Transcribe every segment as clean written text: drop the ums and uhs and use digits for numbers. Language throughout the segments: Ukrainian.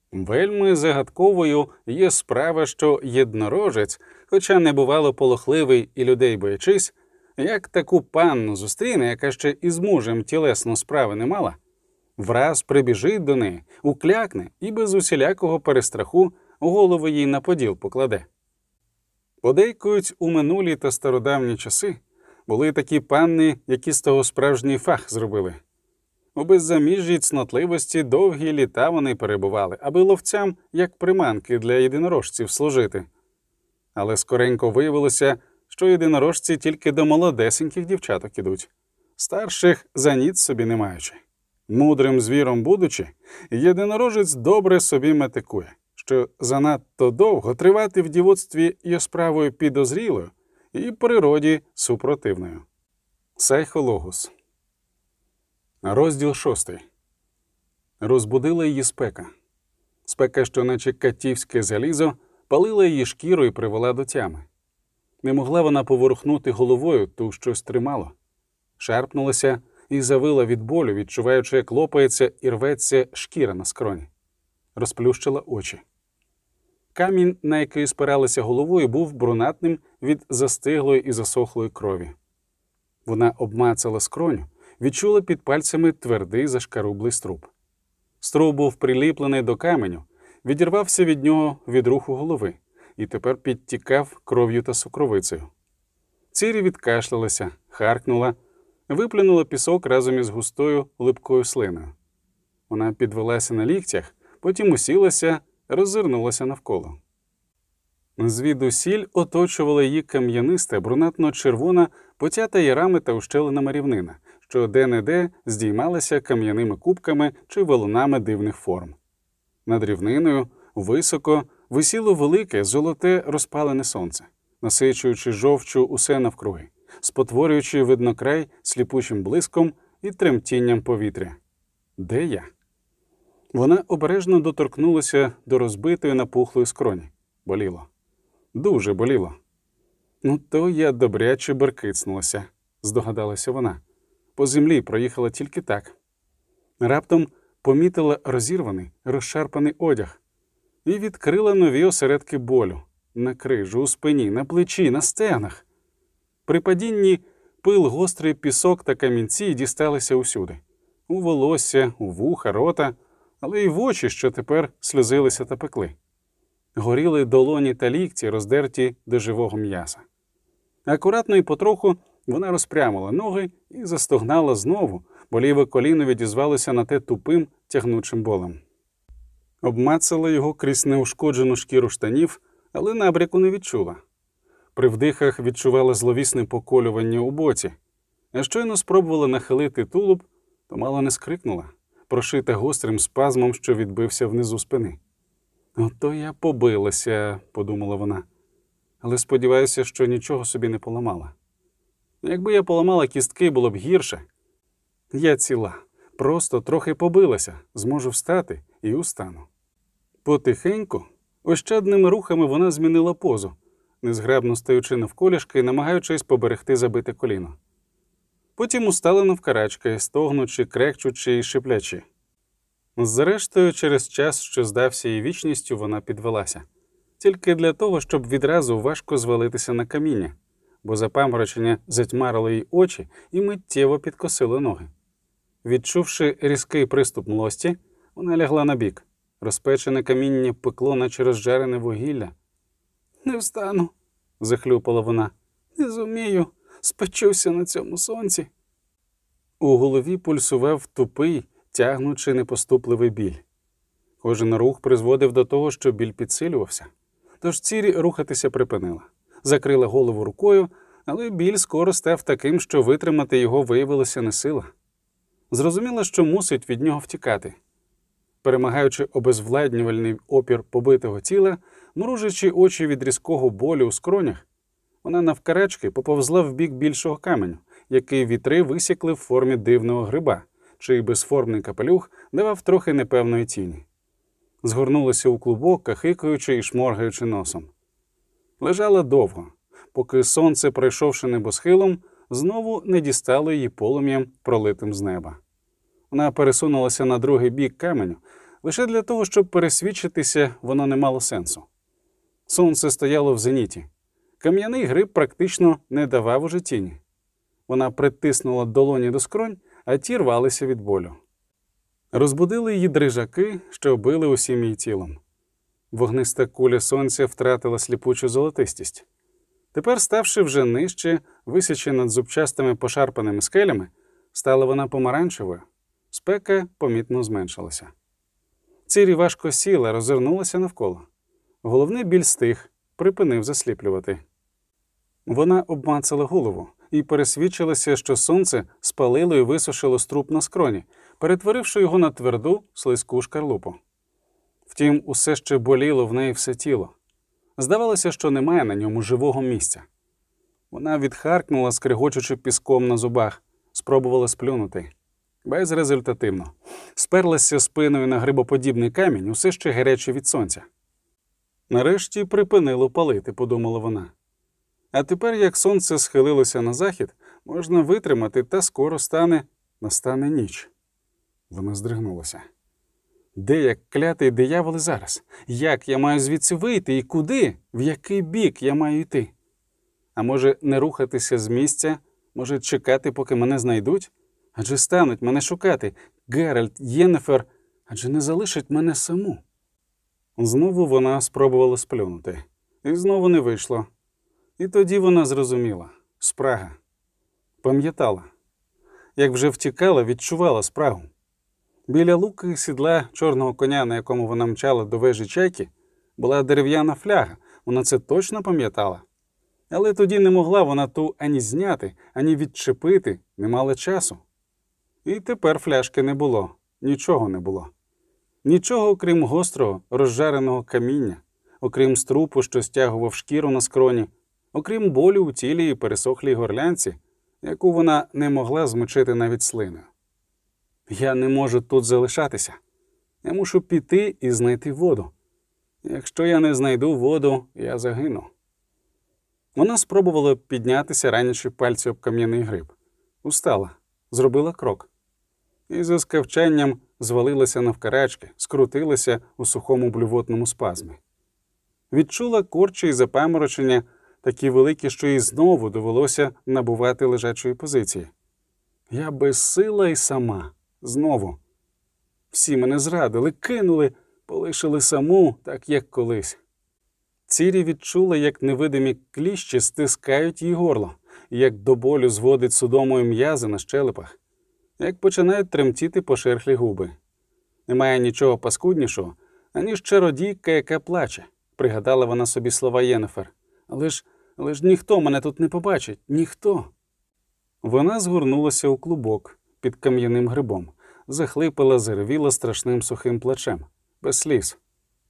Вельми загадковою є справа, що єднорожець, хоча не бувало полохливий і людей боячись, як таку панну зустріне, яка ще із мужем тілесно справи не мала, враз прибіжить до неї, уклякне і без усілякого перестраху голову їй на поділ покладе. Подейкують, у минулі та стародавні часи були такі панни, які з того справжній фах зробили. У беззаміжжій цнотливості довгі літа вони перебували, аби ловцям, як приманки для єдинорожців, служити. Але скоренько виявилося, що єдинорожці тільки до молодесеньких дівчаток ідуть, старших за ніц собі не маючи. Мудрим звіром будучи, єдинорожець добре собі метикує, що занадто довго тривати в дівоцтві є справою підозрілою і природі супротивною. Сайхологус. Розділ 6. Розбудила її спека. Спека, що наче катівське залізо, палила її шкіру і привела до тями. Не могла вона поворухнути головою, ту щось тримало. Шарпнулася і завила від болю, відчуваючи, як лопається і рветься шкіра на скроні. Розплющила очі. Камінь, на який спиралася головою, був брунатним від застиглої і засохлої крові. Вона обмацала скроню, відчула під пальцями твердий зашкарублий струп. Струп був приліплений до каменю, відірвався від нього від руху голови і тепер підтікав кров'ю та сукровицею. Цірі відкашлялася, харкнула, виплюнула пісок разом із густою липкою слиною. Вона підвелася на ліктях, потім усілася, роззирнулася навколо. Звідусіль оточувала її кам'яниста, брунатно-червона, потята ярами та ущелинами рівнина, що де-не-де здіймалася кам'яними кубками чи валунами дивних форм. Над рівниною, високо, висіло велике, золоте розпалене сонце, насичуючи жовчу усе навкруги, спотворюючи виднокрай сліпучим блиском і тремтінням повітря. Де я? Вона обережно доторкнулася до розбитої напухлої скроні. Боліло. Дуже боліло. «Ну, то я добряче беркицнулася», – здогадалася вона. По землі проїхала тільки так. Раптом помітила розірваний, розшарпаний одяг і відкрила нові осередки болю. На крижу, у спині, на плечі, на стегнах. При падінні пил, гострий пісок та камінці дісталися усюди. У волосся, у вуха, рота, але й в очі, що тепер сльозилися та пекли. Горіли долоні та лікті, роздерті до живого м'яса. Акуратно і потроху вона розпрямила ноги і застогнала знову, бо ліве коліно відізвалося на те тупим, тягнучим болем. Обмацала його крізь неушкоджену шкіру штанів, але набряку не відчула. При вдихах відчувала зловісне поколювання у боці, а щойно спробувала нахилити тулуб, то мало не скрикнула, прошита гострим спазмом, що відбився внизу спини. «Ото я побилася», – подумала вона, але сподіваюся, що нічого собі не поламала. Якби я поламала кістки, було б гірше. Я ціла, просто трохи побилася, зможу встати і устану. Потихеньку, ощадними рухами вона змінила позу, незграбно стаючи навколішки і намагаючись поберегти забите коліно. Потім устала навкарачки, стогнучи, крекчучи і шиплячи. Зрештою, через час, що здався їй вічністю, вона підвелася. Тільки для того, щоб відразу важко звалитися на каміння, бо запаморочення затьмарило їй очі і миттєво підкосило ноги. Відчувши різкий приступ млості, вона лягла на бік. Розпечене каміння пекло, наче розжарене вугілля. «Не встану», – захлюпала вона. «Не зумію, спечуся на цьому сонці». У голові пульсував тупий, тягнучи непоступливий біль. Кожен рух призводив до того, що біль підсилювався. Тож Цірі рухатися припинила. Закрила голову рукою, але біль скоро став таким, що витримати його виявилося не сила. Зрозуміла, що мусить від нього втікати. Перемагаючи обезвладнювальний опір побитого тіла, мружачи очі від різкого болю у скронях, вона навкарачки поповзла в бік більшого каменю, який вітри висікли в формі дивного гриба, чий безформний капелюх давав трохи непевної тіні. Згорнулася у клубок, кахикаючи і шморгаючи носом. Лежала довго, поки сонце, пройшовши небосхилом, знову не дістало її полум'ям, пролитим з неба. Вона пересунулася на другий бік каменю, Лише для того, щоб пересвідчитися, воно не мало сенсу. Сонце стояло в зеніті. Кам'яний гриб практично не давав уже тіні. Вона притиснула долоні до скронь, а ті рвалися від болю. Розбудили її дрижаки, що били усім її тілом. Вогниста куля сонця втратила сліпучу золотистість. Тепер, ставши вже нижче, висячи над зубчастими пошарпаними скелями, стала вона помаранчевою. Спека помітно зменшилася. Цірі важко сіла, розвернулася навколо. Головний біль стих, припинив засліплювати. Вона обмацала голову і пересвідчилася, що сонце спалило і висушило струп на скроні, перетворивши його на тверду, слизьку шкарлупу. Втім, усе ще боліло в неї все тіло. Здавалося, що немає на ньому живого місця. Вона відхаркнула, скригочучи піском на зубах, спробувала сплюнути. Безрезультативно. Сперлася спиною на грибоподібний камінь, усе ще гарячий від сонця. Нарешті припинило палити, подумала вона. А тепер, як сонце схилилося на захід, можна витримати, та скоро настане ніч. Вона здригнулася. Де, як клятий диявол, зараз? Як я маю звідси вийти і куди? В який бік я маю йти? А може, не рухатися з місця? Може, чекати, поки мене знайдуть? Адже стануть мене шукати. Геральт, Єннефер, адже не залишать мене саму. Знову вона спробувала сплюнути. І знову не вийшло. І тоді вона зрозуміла. Спрага. Пам'ятала. Як вже втікала, відчувала спрагу. Біля луки сідла чорного коня, на якому вона мчала до вежі чайки, була дерев'яна фляга. Вона це точно пам'ятала. Але тоді не могла вона ту ані зняти, ані відчепити, не мала часу. І тепер фляжки не було, нічого не було. Нічого, окрім гострого, розжареного каміння, окрім струпу, що стягував шкіру на скроні, окрім болю у тілі і пересохлій горлянці, яку вона не могла змочити навіть слиною. Я не можу тут залишатися. Я мушу піти і знайти воду. Якщо я не знайду воду, я загину. Вона спробувала піднятися, ранячи пальці об кам'яний гриб. Устала, зробила крок. І за скавчанням звалилася навкарачки, скрутилася у сухому блювотному спазмі. Відчула корчі і запаморочення, такі великі, що їй знову довелося набувати лежачої позиції. Я безсила і сама. Знову. Всі мене зрадили, кинули, полишили саму, так як колись. Цірі відчула, як невидимі кліщі стискають їй горло, як до болю зводить судомою м'язи на щелепах, як починають тремтіти пошерхлі губи. Немає нічого паскуднішого, аніж чародійка, яка плаче, пригадала вона собі слова Єннефер. Але ж ніхто мене тут не побачить, ніхто. Вона згорнулася у клубок під кам'яним грибом, захлипала, заревіла страшним сухим плачем, без сліз.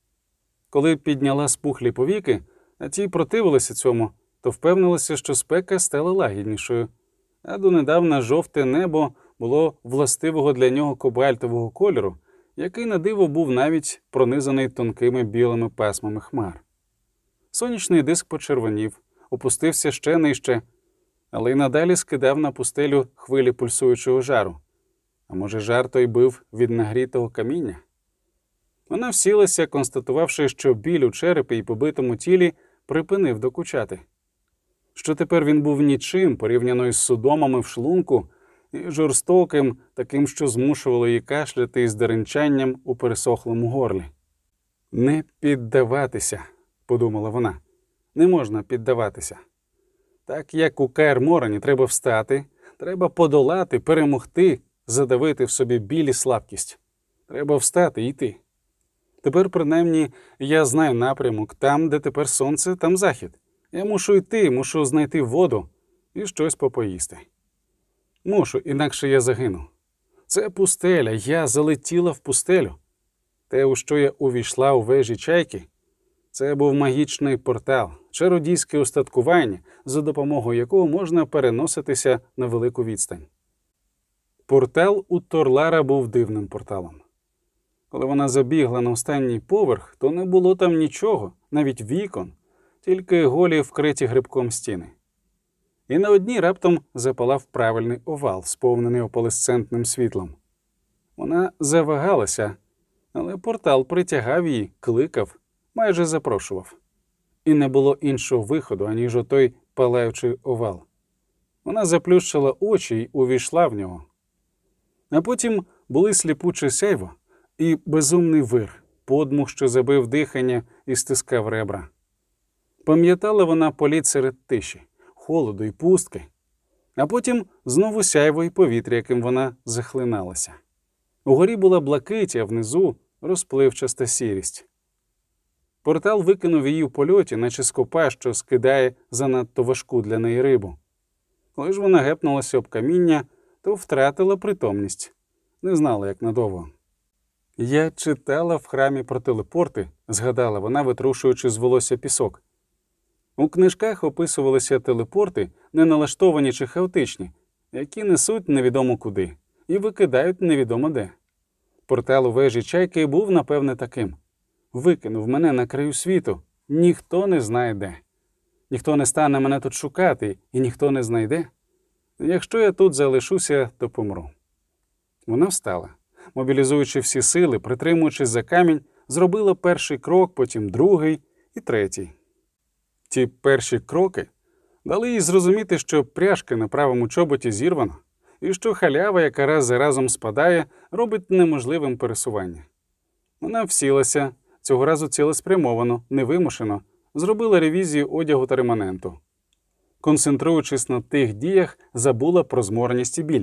Коли підняла спухлі повіки, а ті противилися цьому, то впевнилася, що спека стала лагіднішою, а донедавна жовте небо було властивого для нього кобальтового кольору, який на диво був навіть пронизаний тонкими білими пасмами хмар. Сонячний диск почервонів, опустився ще нижче, але й надалі скидав на пустелю хвилі пульсуючого жару. А може, жар той бив від нагрітого каміння? Вона всілася, констатувавши, що біль у черепі і побитому тілі припинив докучати. Що тепер він був нічим, порівняно із судомами в шлунку, і жорстоким, таким, що змушувало її кашляти із деренчанням у пересохлому горлі. «Не піддаватися», – подумала вона. «Не можна піддаватися. Так, як у Каер-Морані, треба встати, треба подолати, перемогти, задавити в собі біль і слабкість. Треба встати і йти. Тепер, принаймні, я знаю напрямок. Там, де тепер сонце, там захід. Я мушу йти, мушу знайти воду і щось попоїсти. Мушу, інакше я загину. Це пустеля, я залетіла в пустелю. Те, у що я увійшла у вежі чайки, це був магічний портал, чародійське устаткування, за допомогою якого можна переноситися на велику відстань. Портал у Торлара був дивним порталом. Коли вона забігла на останній поверх, то не було там нічого, навіть вікон, тільки голі вкриті грибком стіни. І на одній раптом запалав правильний овал, сповнений опалесцентним світлом. Вона завагалася, Але портал притягав її, кликав, майже запрошував. І не було іншого виходу, аніж отой палаючий овал. Вона заплющила очі й увійшла в нього. А потім були сліпуче сяйво і безумний вир, подмух, що забив дихання і стискав ребра. Пам'ятала вона політ серед тиші, холоду і пустки, а потім знову сяйво і повітря, яким вона захлиналася. Угорі була блакить, а внизу розпливчаста сірість. Портал викинув її в польоті, наче скопа, що скидає занадто важку для неї рибу. Коли ж вона гепнулася об каміння, то втратила притомність. Не знала, як надовго. «Я читала в храмі про телепорти», – згадала вона, витрушуючи з волосся пісок. У книжках описувалися телепорти, неналаштовані чи хаотичні, які несуть невідомо куди і викидають невідомо де. Портал у вежі Чайки був, напевне, таким. Викинув мене на краю світу, ніхто не знає де. Ніхто не стане мене тут шукати, і ніхто не знайде. Якщо я тут залишуся, то помру. Вона встала, мобілізуючи всі сили, притримуючись за камінь, зробила перший крок, потім другий і третій. Ті перші кроки дали їй зрозуміти, що пряжки на правому чоботі зірвано, і що халява, яка раз за разом спадає, робить неможливим пересування. Вона всілася, цього разу цілеспрямовано, невимушено, зробила ревізію одягу та реманенту. Концентруючись на тих діях, забула про змореність і біль.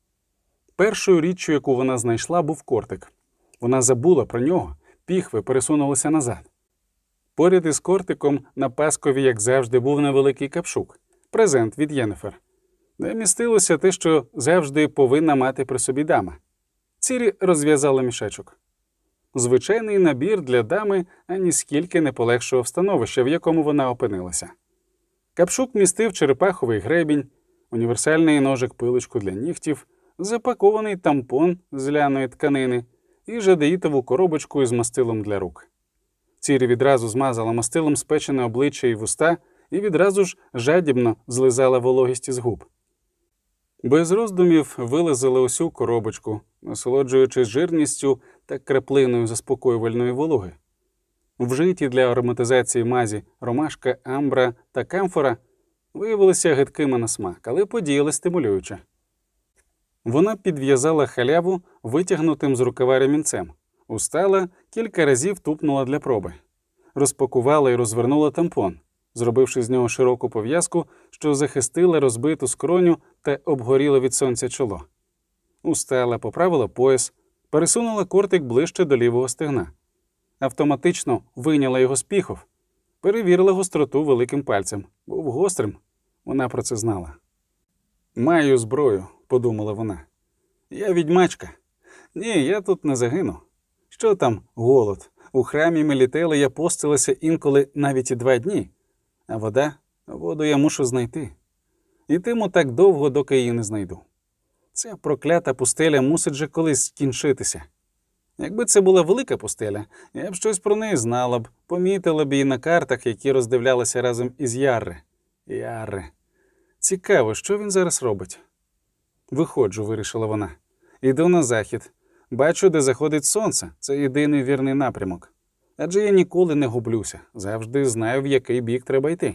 Першою річчю, яку вона знайшла, був кортик. Вона забула про нього, піхви пересунулися назад. Поряд із кортиком на паскові, як завжди, був невеликий капшук – презент від Єннефер, де містилося те, що завжди повинна мати при собі дама. Цірі розв'язала мішечок. Звичайний набір для дами аніскільки не полегшував становище, в якому вона опинилася. Капшук містив черепаховий гребінь, універсальний ножик-пилочку для нігтів, запакований тампон з ляної тканини і жадеїтову коробочку із мастилом для рук. Цірі відразу змазала мастилом спечене обличчя і вуста і відразу ж жадібно злизала вологість із губ. Без роздумів вилизала усю коробочку, насолоджуючись жирністю та краплиною заспокоювальної вологи. Вжиті для ароматизації мазі ромашка, амбра та камфора виявилися гидкими на смак, але подіяли стимулююче. Вона підв'язала халяву витягнутим з рукава ремінцем, устала, кілька разів тупнула для проби. Розпакувала і розвернула тампон, зробивши з нього широку пов'язку, що захистила розбиту скроню та обгоріло від сонця чоло. Устала, поправила пояс, пересунула кортик ближче до лівого стегна. Автоматично вийняла його з піхов, перевірила гостроту великим пальцем. Був гострим, вона про це знала. «Маю зброю», – подумала вона. «Я відьмачка. Ні, я тут не загину. Що там голод? У храмі Мелітели я постилася інколи навіть і 2 дні. А воду я мушу знайти. Ітиму так довго, доки її не знайду. Ця проклята пустеля мусить же колись скінчитися. Якби це була велика пустеля, я б щось про неї знала б, помітила б її на картах, які роздивлялася разом із Ярре. Ярре. Цікаво, що він зараз робить? Виходжу, вирішила вона. Іду на захід. Бачу, де заходить сонце. Це єдиний вірний напрямок. Адже я ніколи не гублюся. Завжди знаю, в який бік треба йти.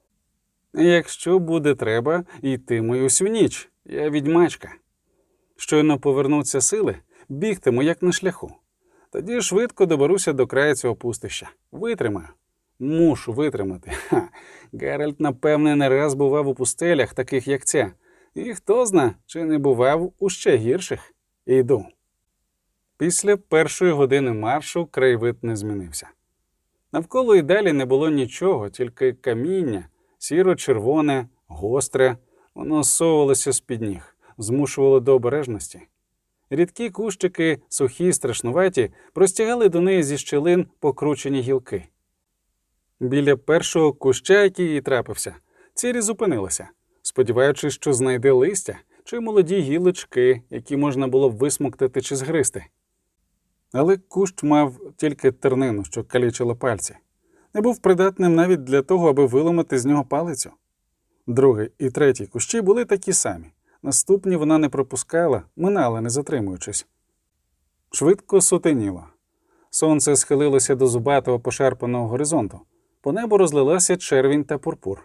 Якщо буде треба, йтиму усю ніч. Я відьмачка. Щойно повернуться сили, бігтиму як на шляху. Тоді швидко доберуся до краю цього пустища. Витримаю. Мушу витримати. Геральт, напевне, не раз бував у пустелях, таких як ця. І хто зна, чи не бував у ще гірших. Іду. Після першої години маршу краєвид не змінився. Навколо і далі не було нічого, тільки каміння, сіро-червоне, гостре, воно совувалося з-під ніг, змушувало до обережності. Рідкі кущики, сухі, страшнуваті, простягали до неї зі щілин покручені гілки. Біля першого куща, який їй трапився, Цірі зупинилася, сподіваючись, що знайде листя чи молоді гілочки, які можна було б висмоктати чи згризти. Але кущ мав тільки тернину, що калічила пальці. Не був придатним навіть для того, аби виламати з нього палицю. Другий і третій кущі були такі самі. Наступні вона не пропускала, минала, не затримуючись. Швидко сутеніло. Сонце схилилося до зубатого пошарпаного горизонту. По небу розлилася червінь та пурпур.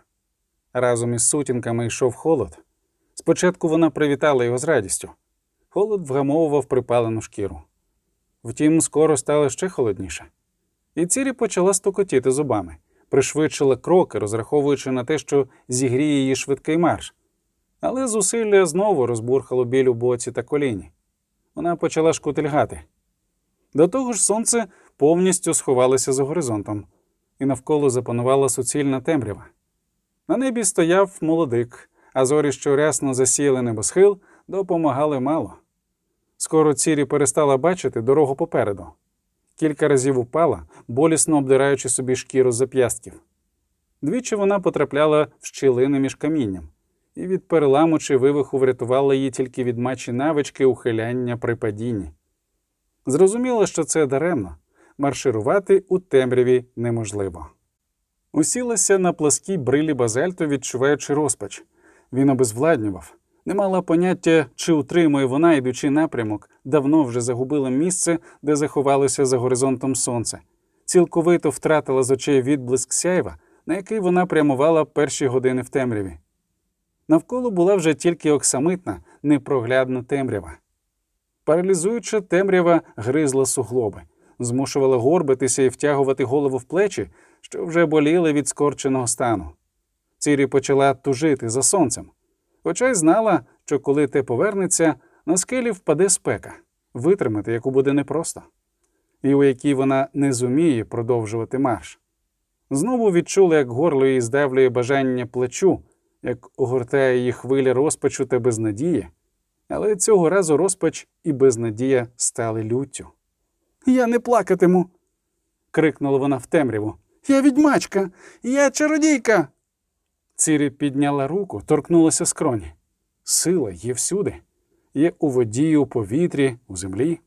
Разом із сутінками йшов холод. Спочатку вона привітала його з радістю. Холод вгамовував припалену шкіру. Втім, скоро стало ще холодніше. І Цірі почала стукотіти зубами, пришвидшила кроки, розраховуючи на те, що зігріє її швидкий марш. Але зусилля знову розбурхало біль у боці та коліні. Вона почала шкутильгати. До того ж сонце повністю сховалося за горизонтом, і навколо запанувала суцільна темрява. На небі стояв молодик, а зорі, що рясно засіяли небосхил, допомагали мало. Скоро Цірі перестала бачити дорогу попереду. Кілька разів упала, болісно обдираючи собі шкіру зап'ястків. Двічі вона потрапляла в щілини між камінням, і від переламу чи вивиху врятувала її тільки відмачі навички ухиляння при падінні. Зрозуміло, що це даремно. Марширувати у темряві неможливо. Усілася на пласкій брилі базальту, відчуваючи розпач. Він обезвладнював. Не мала поняття, чи утримує вона, йдучи напрямок, давно вже загубила місце, де заховалося за горизонтом сонце. Цілковито втратила з очей відблиск сяйва, на який вона прямувала перші години в темряві. Навколо була вже тільки оксамитна, непроглядна темрява. Паралізуюча темрява гризла суглоби, змушувала горбитися і втягувати голову в плечі, що вже боліли від скорченого стану. Цірі почала тужити за сонцем. Хоча й знала, що коли те повернеться, на скелі впаде спека, витримати яку буде непросто, і у якій вона не зуміє продовжувати марш. Знову відчула, як горло її здавлює бажання плачу, як огортає її хвиля розпачу та безнадії, але цього разу розпач і безнадія стали люттю. «Я не плакатиму!» – крикнула вона в темряву. «Я відьмачка! Я чародійка!» Цірі підняла руку, торкнулася скроні. Сила є всюди. Є у воді, у повітрі, у землі.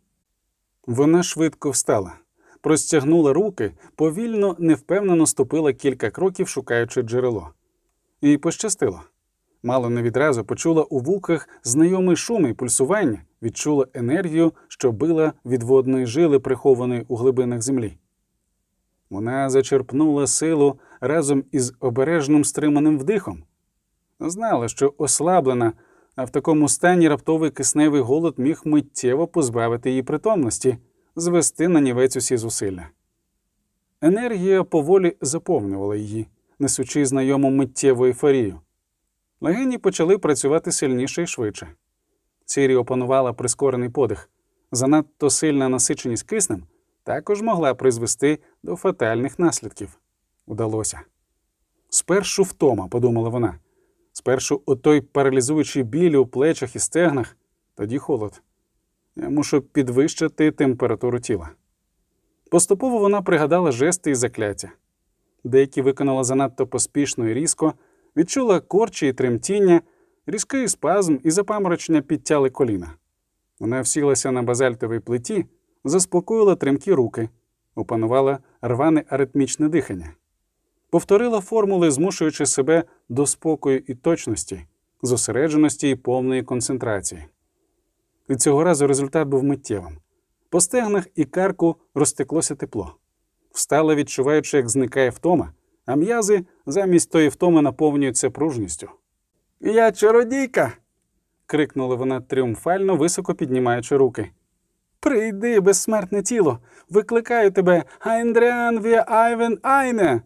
Вона швидко встала. Простягнула руки, повільно, невпевнено ступила кілька кроків, шукаючи джерело. Їй пощастило. Мало не відразу почула у вухах знайомий шум і пульсування, відчула енергію, що била від водної жили, прихованої у глибинах землі. Вона зачерпнула силу разом із обережним стриманим вдихом. Знала, що ослаблена, а в такому стані раптовий кисневий голод міг миттєво позбавити її притомності, звести на нівець усі зусилля. Енергія поволі заповнювала її, несучи знайому миттєву ейфорію. Легені почали працювати сильніше і швидше. Цірі опанувала прискорений подих. Занадто сильна насиченість киснем також могла призвести до фатальних наслідків. Удалося. Спершу втома, подумала вона. Спершу отой паралізуючий біль у плечах і стегнах, тоді холод. Я мушу підвищити температуру тіла. Поступово вона пригадала жести і закляття. Деякі виконала занадто поспішно і різко, відчула корчі і тремтіння, різкий спазм і запаморочення підтяли коліна. Вона всілася на базальтовій плиті, заспокоїла тремкі руки, опанувала рване аритмічне дихання. Повторила формули, змушуючи себе до спокою і точності, зосередженості і повної концентрації. І цього разу результат був миттєвим. По стегнах і карку розтеклося тепло. Встала, відчуваючи, як зникає втома, а м'язи замість тої втоми наповнюються пружністю. «Я чародійка!» – крикнула вона тріумфально, високо піднімаючи руки. «Прийди, безсмертне тіло! Викликаю тебе! Айндреан вія айвен айне!»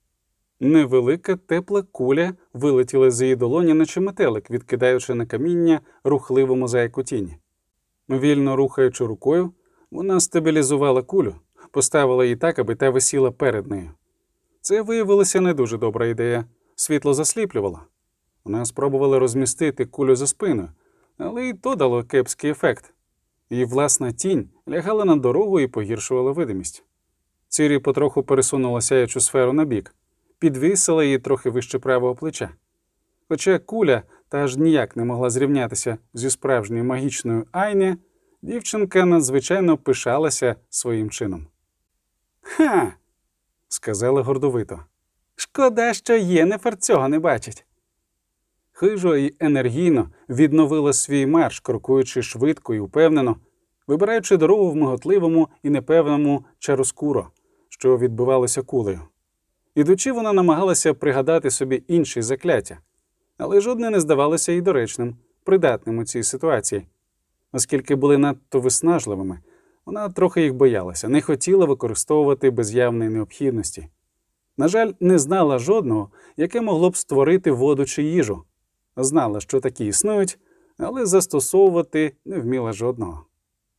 Невелика тепла куля вилетіла з її долоні, наче метелик, відкидаючи на каміння рухливу мозаїку тіні. Вільно рухаючи рукою, вона стабілізувала кулю, поставила її так, аби та висіла перед нею. Це виявилася не дуже добра ідея. Світло засліплювало. Вона спробувала розмістити кулю за спиною, але і то дало кепський ефект. Її власна тінь лягала на дорогу і погіршувала видимість. Цірі потроху пересунула сяючу сферу на бік, підвісила її трохи вище правого плеча. Хоча куля та аж ніяк не могла зрівнятися зі справжньою магічною Айне, дівчинка надзвичайно пишалася своїм чином. «Ха!» – сказала гордовито. «Шкода, що Єнефер цього не бачить». Хижо і енергійно відновила свій марш, крокуючи швидко і упевнено, вибираючи дорогу в миготливому і непевному чароскуро, що відбивалося кулею. Ідучи, вона намагалася пригадати собі інші закляття, але жодне не здавалося їй доречним, придатним у цій ситуації. Оскільки були надто виснажливими, вона трохи їх боялася, не хотіла використовувати без явної необхідності. На жаль, не знала жодного, яке могло б створити воду чи їжу. Знала, що такі існують, але застосовувати не вміла жодного.